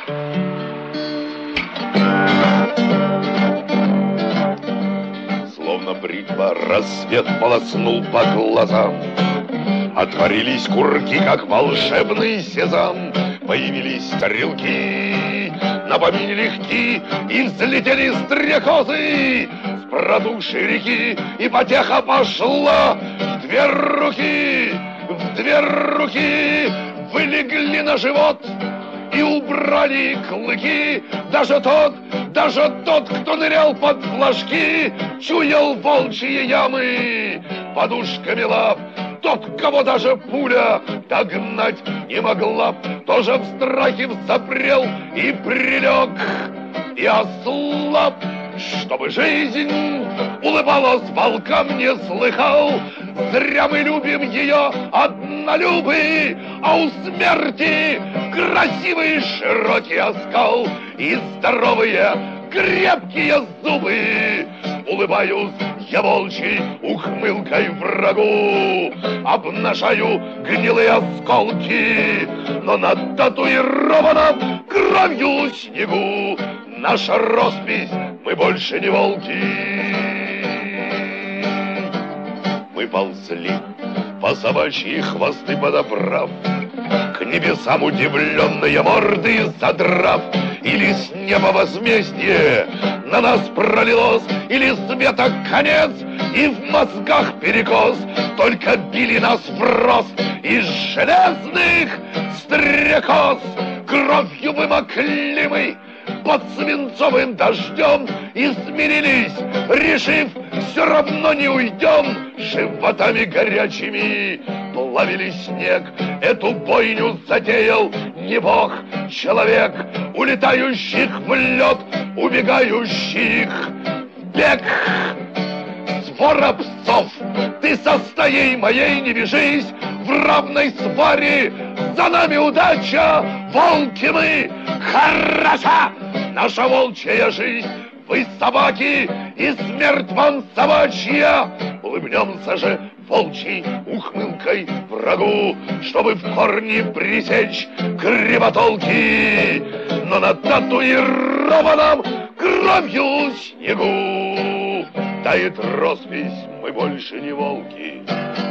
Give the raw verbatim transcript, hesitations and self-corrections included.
Словно бритва рассвет полоснул по глазам. Отворились курки, как волшебный сезам. Появились стрелки, на помине легки, и взлетели стрекозы с продувшей реки, и потеха пошла. В две руки, в две руки вылегли на живот и убрали клыки. Даже тот, даже тот, кто нырял под флажки, чуял волчьи ямы подушками лап. Тот, кого даже пуля догнать не могла, тоже в страхе взапрел и прилег, и ослаб. Чтобы жизнь улыбалась волкам, не слыхал. Зря мы любим ее однолюбы, а у смерти красивый широкий оскал и здоровые крепкие зубы. Улыбаюсь я волчьей ухмылкой врагу, обнажаю гнилые осколки, но на татуированном кровью снегу наша роспись, мы больше не волки. Мы ползли по собачьи хвосты подобрав, к небесам удивленные морды задрав. Или с неба возмездие на нас пролилось, или света конец, и в мозгах перекос. Только били нас в рост из железных стрекоз. Кровью вымокли мы под свинцовым дождем и смирились, решив, все равно не уйдем. Животами горячими плавили снег. Эту бойню затеял не бог, человек, улетающих в лед, убегающих в бег. Свора псов, ты со стаей моей не вяжись, в равной сваре за нами удача. Волки мы, хороша наша волчья жизнь. Вы собаки, и смерть вам собачья. Улыбнемся же волчьей ухмылкой врагу, чтобы в корне пресечь кривотолки. Но на татуированном кровью снегу тает роспись, мы больше не волки.